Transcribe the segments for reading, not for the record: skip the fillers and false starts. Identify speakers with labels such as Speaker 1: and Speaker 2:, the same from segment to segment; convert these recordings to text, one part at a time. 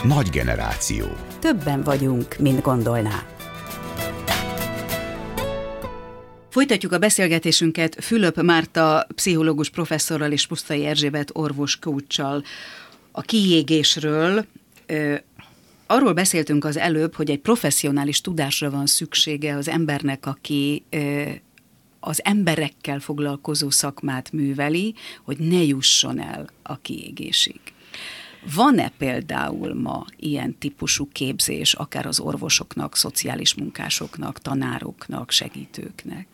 Speaker 1: Nagy generáció.
Speaker 2: Többen vagyunk, mint gondolná. Folytatjuk a beszélgetésünket Fülöp Márta pszichológus professzorral és Pusztai Erzsébet orvos coachsal a kiégésről. Arról beszéltünk az előbb, hogy egy professzionális tudásra van szüksége az embernek, aki az emberekkel foglalkozó szakmát műveli, hogy ne jusson el a kiégésig. Van-e például ma ilyen típusú képzés, akár az orvosoknak, szociális munkásoknak, tanároknak, segítőknek?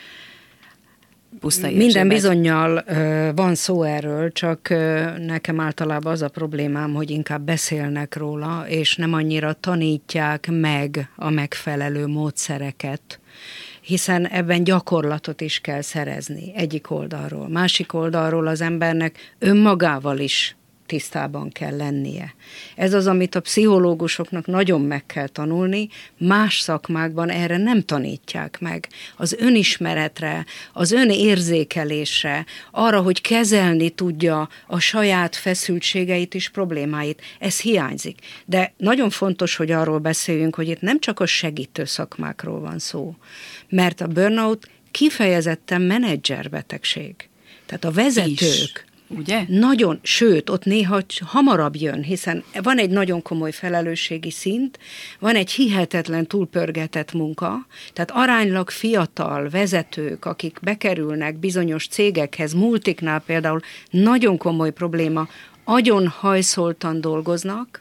Speaker 2: Pusztai
Speaker 3: Minden bizonnyal van szó erről, csak nekem általában az a problémám, hogy inkább beszélnek róla, és nem annyira tanítják meg a megfelelő módszereket, hiszen ebben gyakorlatot is kell szerezni egyik oldalról. Másik oldalról az embernek önmagával is tisztában kell lennie. Ez az, amit a pszichológusoknak nagyon meg kell tanulni, más szakmákban erre nem tanítják meg. Az önismeretre, az önérzékelésre, arra, hogy kezelni tudja a saját feszültségeit és problémáit. Ez hiányzik. De nagyon fontos, hogy arról beszéljünk, hogy itt nem csak a segítő szakmákról van szó, mert a burnout kifejezetten menedzserbetegség. Tehát a vezetők,
Speaker 2: ugye?
Speaker 3: Nagyon, sőt, ott néha hamarabb jön, hiszen van egy nagyon komoly felelősségi szint, van egy hihetetlen túlpörgetett munka, tehát aránylag fiatal vezetők, akik bekerülnek bizonyos cégekhez, multiknál például nagyon komoly probléma, agyon hajszoltan dolgoznak,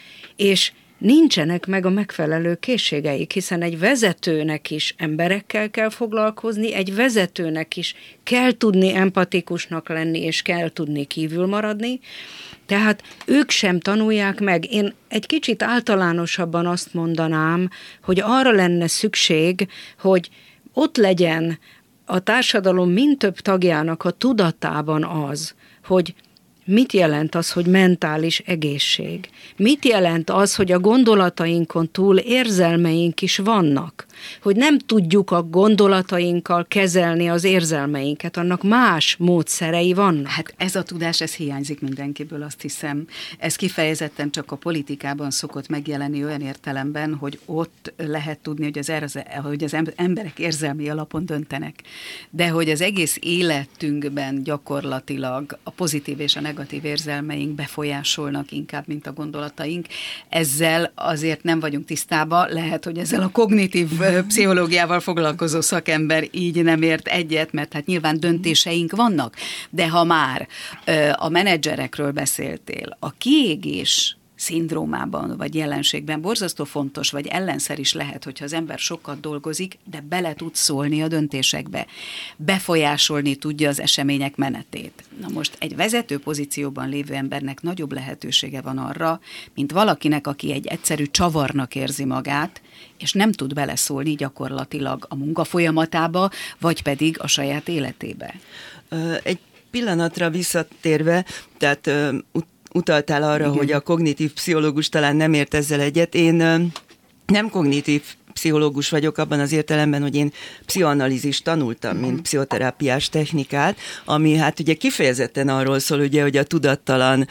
Speaker 3: és nincsenek meg a megfelelő készségeik, hiszen egy vezetőnek is emberekkel kell foglalkozni, egy vezetőnek is kell tudni empatikusnak lenni, és kell tudni kívül maradni, tehát ők sem tanulják meg. Én egy kicsit általánosabban azt mondanám, hogy arra lenne szükség, hogy ott legyen a társadalom mind több tagjának a tudatában az, hogy mit jelent az, hogy mentális egészség? Mit jelent az, hogy a gondolatainkon túl érzelmeink is vannak? Hogy nem tudjuk a gondolatainkkal kezelni az érzelmeinket, annak más módszerei vannak.
Speaker 2: Hát ez a tudás, ez hiányzik mindenkiből, azt hiszem. Ez kifejezetten csak a politikában szokott megjelenni olyan értelemben, hogy ott lehet tudni, hogy az emberek érzelmi alapon döntenek. De hogy az egész életünkben gyakorlatilag a pozitív és a negatív érzelmeink befolyásolnak inkább, mint a gondolataink. Ezzel azért nem vagyunk tisztában, lehet, hogy ezzel a kognitív pszichológiával foglalkozó szakember így nem ért egyet, mert hát nyilván döntéseink vannak, de ha már a menedzserekről beszéltél, a kiégés szindrómában vagy jelenségben borzasztó fontos, vagy ellenszer is lehet, hogyha az ember sokat dolgozik, de bele tud szólni a döntésekbe. Befolyásolni tudja az események menetét. Na most egy vezető pozícióban lévő embernek nagyobb lehetősége van arra, mint valakinek, aki egy egyszerű csavarnak érzi magát, és nem tud beleszólni gyakorlatilag a munka folyamatába, vagy pedig a saját életébe.
Speaker 4: Egy pillanatra visszatérve, tehát utaltál arra, igen, hogy a kognitív pszichológus talán nem ért ezzel egyet. Én nem kognitív pszichológus vagyok abban az értelemben, hogy én pszichoanalízist tanultam, mint pszichoterápiás technikát, ami hát ugye kifejezetten arról szól, ugye, hogy a tudattalan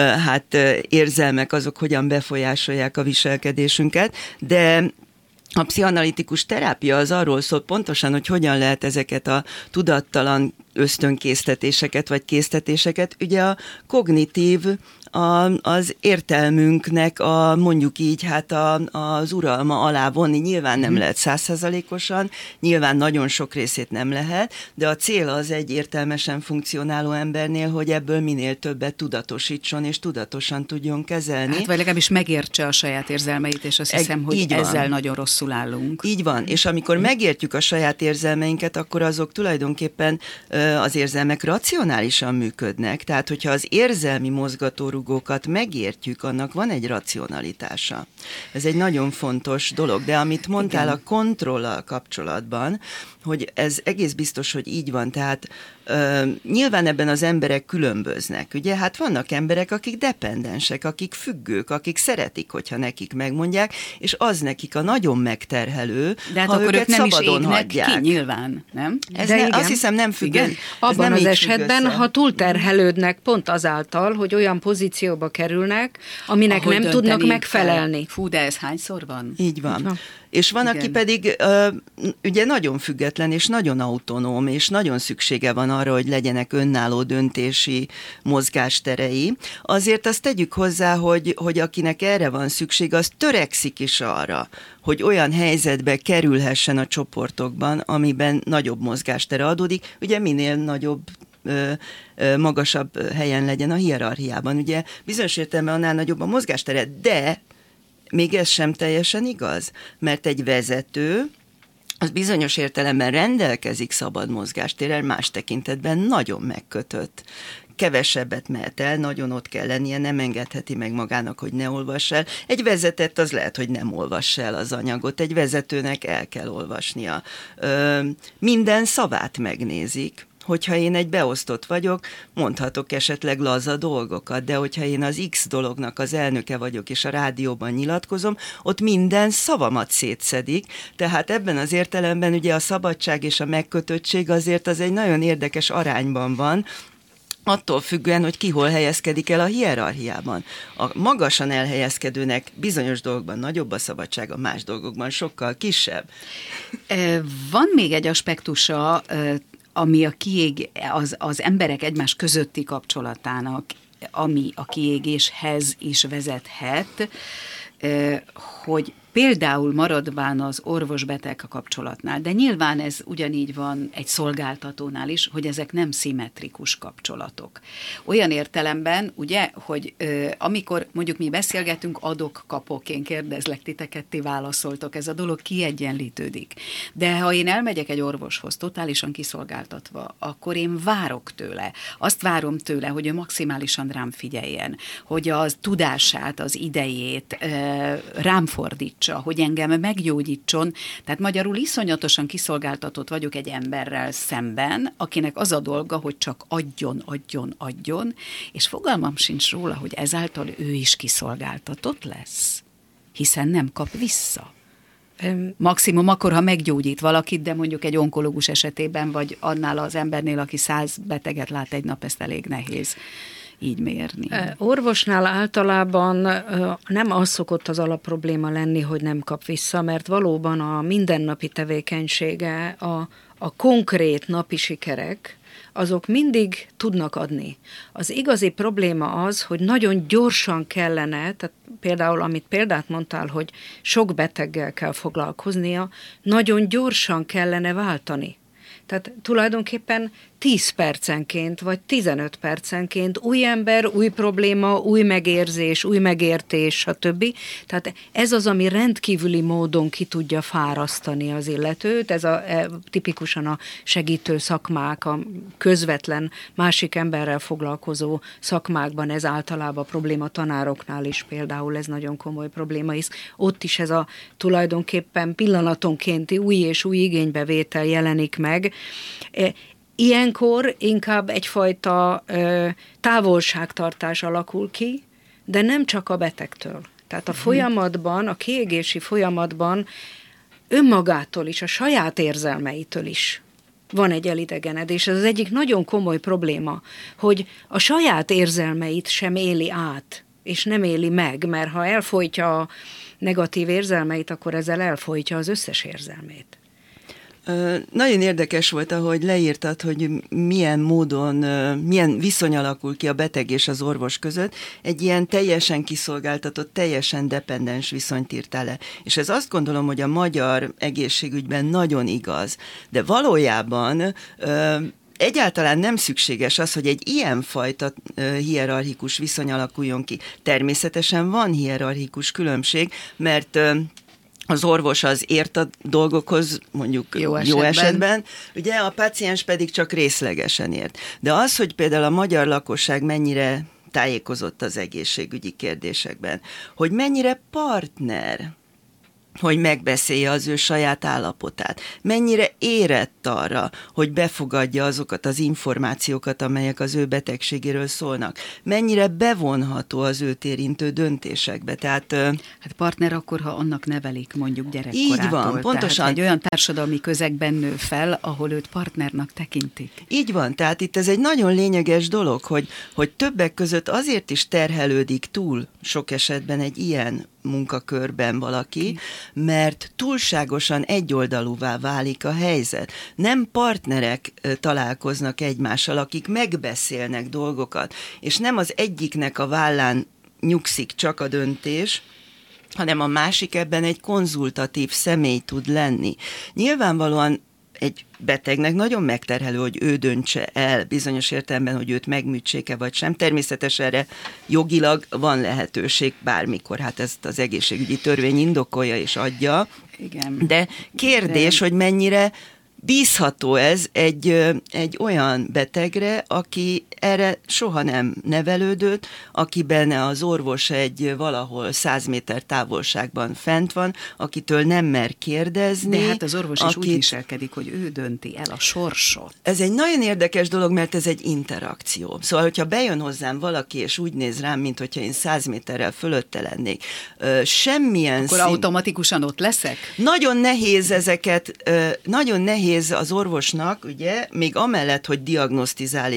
Speaker 4: érzelmek azok hogyan befolyásolják a viselkedésünket, de a pszichoanalitikus terápia az arról szól pontosan, hogy hogyan lehet ezeket a tudattalan ösztönkésztetéseket vagy késztetéseket, ugye a kognitív, az értelmünknek mondjuk így az uralma alá vonni. Nyilván nem lehet 100%-osan, nyilván nagyon sok részét nem lehet, de a cél az egy értelmesen funkcionáló embernél, hogy ebből minél többet tudatosítson és tudatosan tudjon kezelni.
Speaker 2: Hát vagy legalábbis megértse a saját érzelmeit, és azt hiszem, hogy ezzel nagyon rosszul állunk.
Speaker 4: Így van, és amikor megértjük a saját érzelmeinket, akkor azok tulajdonképpen az érzelmek racionálisan működnek. Tehát, hogyha az érzelmi mozgatórugókat megértjük, annak van egy racionalitása. Ez egy nagyon fontos dolog, de amit mondtál a kontrollal kapcsolatban, hogy ez egész biztos, hogy így van, tehát nyilván ebben az emberek különböznek, ugye, hát vannak emberek, akik dependensek, akik függők, akik szeretik, hogyha nekik megmondják, és az nekik a nagyon megterhelő,
Speaker 2: de hát
Speaker 4: ha
Speaker 2: akkor
Speaker 4: őket
Speaker 2: ők nem
Speaker 4: szabadon
Speaker 2: is égnek
Speaker 4: hagyják.
Speaker 2: ki, nyilván, nem?
Speaker 4: Azt hiszem nem függ.
Speaker 3: Abban az esetben, ha túlterhelődnek pont azáltal, hogy olyan pozícióba kerülnek, aminek
Speaker 2: ahogy
Speaker 3: nem tudnak
Speaker 2: dönteni
Speaker 3: megfelelni.
Speaker 2: kell. Fú, de ez hányszor van?
Speaker 4: Így van.
Speaker 3: Így van.
Speaker 4: És van,
Speaker 2: Igen.
Speaker 4: aki pedig ugye nagyon független, és nagyon autonóm, és nagyon szüksége van arra, hogy legyenek önálló döntési mozgásterei. Azért azt tegyük hozzá, hogy akinek erre van szükség, az törekszik is arra, hogy olyan helyzetbe kerülhessen a csoportokban, amiben nagyobb mozgástere adódik. Ugye minél nagyobb magasabb helyen legyen a hierarchiában. Ugye bizonyos értelemben annál nagyobb a mozgástere, de még ez sem teljesen igaz, mert egy vezető az bizonyos értelemben rendelkezik szabad mozgástérrel, más tekintetben nagyon megkötött. Kevesebbet mehet el, nagyon ott kell lennie, nem engedheti meg magának, hogy ne olvass el. Egy vezetett az lehet, hogy nem olvass el az anyagot, egy vezetőnek el kell olvasnia. Minden szavát megnézik. Hogyha én egy beosztott vagyok, mondhatok esetleg laza dolgokat, de hogyha én az X dolognak az elnöke vagyok, és a rádióban nyilatkozom, ott minden szavamat szétszedik, tehát ebben az értelemben ugye a szabadság és a megkötöttség azért az egy nagyon érdekes arányban van, attól függően, hogy ki hol helyezkedik el a hierarchiában. A magasan elhelyezkedőnek bizonyos dolgokban nagyobb a szabadsága, más dolgokban sokkal kisebb.
Speaker 2: Van még egy aspektusa, ami az emberek egymás közötti kapcsolatának, ami a kiégéshez is vezethet, hogy például maradván az orvos-beteg kapcsolatnál, de nyilván ez ugyanígy van egy szolgáltatónál is, hogy ezek nem szimmetrikus kapcsolatok. Olyan értelemben, ugye, hogy amikor mondjuk mi beszélgetünk, adok-kapok, én kérdezlek titeket, ti válaszoltok, ez a dolog kiegyenlítődik. De ha én elmegyek egy orvoshoz, totálisan kiszolgáltatva, akkor én várok tőle. Azt várom tőle, hogy ő maximálisan rám figyeljen, hogy az tudását, az idejét rám fordít, hogy engem meggyógyítson. Tehát magyarul iszonyatosan kiszolgáltatott vagyok egy emberrel szemben, akinek az a dolga, hogy csak adjon, és fogalmam sincs róla, hogy ezáltal ő is kiszolgáltatott lesz, hiszen nem kap vissza. Maximum akkor, ha meggyógyít valakit, de mondjuk egy onkológus esetében, vagy annál az embernél, aki 100 beteget lát egy nap, ezt elég nehéz így mérni.
Speaker 3: Orvosnál általában nem az szokott az alapprobléma lenni, hogy nem kap vissza, mert valóban a mindennapi tevékenysége, a konkrét napi sikerek, azok mindig tudnak adni. Az igazi probléma az, hogy nagyon gyorsan kellene, tehát például, amit példát mondtál, hogy sok beteggel kell foglalkoznia, nagyon gyorsan kellene váltani. Tehát tulajdonképpen 10 percenként, vagy 15 percenként új ember, új probléma, új megérzés, új megértés, stb. Tehát ez az, ami rendkívüli módon ki tudja fárasztani az illetőt, ez tipikusan a segítő szakmák, a közvetlen másik emberrel foglalkozó szakmákban, ez általában probléma, tanároknál is például ez nagyon komoly probléma, hisz ott is ez a tulajdonképpen pillanatonkénti új és új igénybevétel jelenik meg. Ilyenkor inkább egyfajta távolságtartás alakul ki, de nem csak a betegtől. Tehát a folyamatban, a kiégési folyamatban önmagától is, a saját érzelmeitől is van egy elidegenedés. Ez az egyik nagyon komoly probléma, hogy a saját érzelmeit sem éli át, és nem éli meg, mert ha elfojtja a negatív érzelmeit, akkor ezzel elfojtja az összes érzelmét.
Speaker 4: Nagyon érdekes volt, ahogy leírtad, hogy milyen módon, milyen viszony alakul ki a beteg és az orvos között. Egy ilyen teljesen kiszolgáltatott, teljesen dependens viszonyt írtál le. És ez azt gondolom, hogy a magyar egészségügyben nagyon igaz. De valójában egyáltalán nem szükséges az, hogy egy ilyenfajta hierarchikus viszony alakuljon ki. Természetesen van hierarchikus különbség, mert az orvos az ért a dolgokhoz, mondjuk jó esetben, ugye a páciens pedig csak részlegesen ért. De az, hogy például a magyar lakosság mennyire tájékozott az egészségügyi kérdésekben, hogy mennyire partner hogy megbeszélje az ő saját állapotát. Mennyire érett arra, hogy befogadja azokat az információkat, amelyek az ő betegségéről szólnak. Mennyire bevonható az őt érintő döntésekbe. Tehát,
Speaker 2: hát partner akkor, ha annak nevelik mondjuk gyerekkorától.
Speaker 4: Így van, pontosan.
Speaker 2: Tehát egy olyan társadalmi közegben nő fel, ahol őt partnernak tekintik.
Speaker 4: Így van, tehát itt ez egy nagyon lényeges dolog, hogy többek között azért is terhelődik túl sok esetben egy ilyen munkakörben valaki, mert túlságosan egyoldalúvá válik a helyzet. Nem partnerek találkoznak egymással, akik megbeszélnek dolgokat, és nem az egyiknek a vállán nyugszik csak a döntés, hanem a másik ebben egy konzultatív személy tud lenni. Nyilvánvalóan egy betegnek nagyon megterhelő, hogy ő döntse el bizonyos értelemben, hogy őt megműtsék-e vagy sem. Természetesen erre jogilag van lehetőség bármikor, hát ezt az egészségügyi törvény indokolja és adja.
Speaker 2: Igen.
Speaker 4: De kérdés, hogy mennyire bízható ez egy olyan betegre, aki erre soha nem nevelődött, akiben az orvos egy valahol 100 méter távolságban fent van, akitől nem mer kérdezni.
Speaker 2: De hát az orvos is úgy viselkedik, hogy ő dönti el a sorsot.
Speaker 4: Ez egy nagyon érdekes dolog, mert ez egy interakció. Szóval, hogyha bejön hozzám valaki, és úgy néz rám, mint hogyha én 100 méterrel fölötte lennék, semmilyen
Speaker 2: akkor automatikusan ott leszek?
Speaker 4: Nagyon nehéz ezeket, nagyon nehéz az orvosnak, ugye, még amellett, hogy diagnosztizál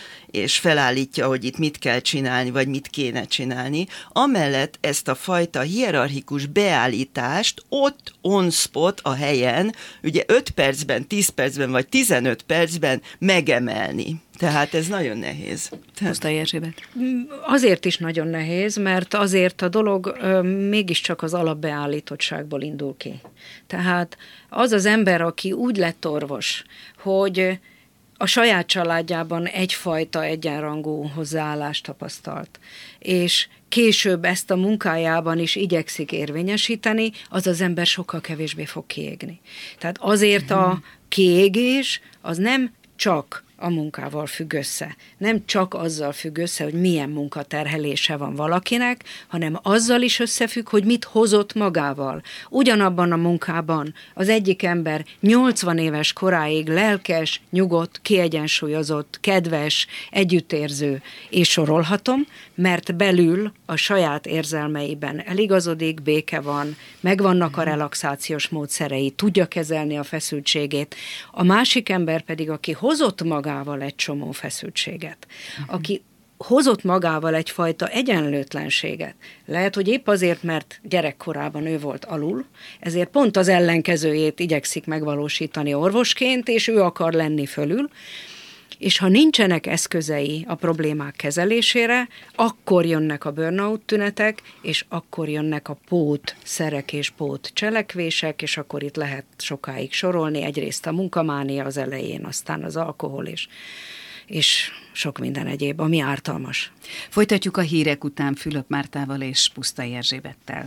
Speaker 4: és felállítja, hogy itt mit kell csinálni, vagy mit kéne csinálni, amellett ezt a fajta hierarchikus beállítást ott on spot a helyen, ugye 5 percben, 10 percben, vagy 15 percben megemelni. Tehát ez nagyon nehéz.
Speaker 2: Pusztai Erzsébet.
Speaker 3: Azért is nagyon nehéz, mert azért a dolog mégiscsak az alapbeállítottságból indul ki. Tehát az az ember, aki úgy lett orvos, hogy a saját családjában egyfajta egyenrangú hozzáállást tapasztalt, és később ezt a munkájában is igyekszik érvényesíteni, az az ember sokkal kevésbé fog kiégni. Tehát azért a kiégés az nem csak a munkával függ össze. Nem csak azzal függ össze, hogy milyen munkaterhelése van valakinek, hanem azzal is összefügg, hogy mit hozott magával. Ugyanabban a munkában az egyik ember 80 éves koráig lelkes, nyugodt, kiegyensúlyozott, kedves, együttérző, és sorolhatom, mert belül a saját érzelmeiben eligazodik, béke van, megvannak a relaxációs módszerei, tudja kezelni a feszültségét. A másik ember pedig, aki hozott magával egy csomó feszültséget, aki hozott magával egyfajta egyenlőtlenséget. Lehet, hogy épp azért, mert gyerekkorában ő volt alul, ezért pont az ellenkezőjét igyekszik megvalósítani orvosként, és ő akar lenni fölül, és ha nincsenek eszközei a problémák kezelésére, akkor jönnek a burnout tünetek, és akkor jönnek a pótszerek és pótcselekvések, és akkor itt lehet sokáig sorolni, egyrészt a munkamánia az elején, aztán az alkohol és sok minden egyéb, ami ártalmas.
Speaker 2: Folytatjuk a hírek után Fülöp Mártával és Pusztai Erzsébettel.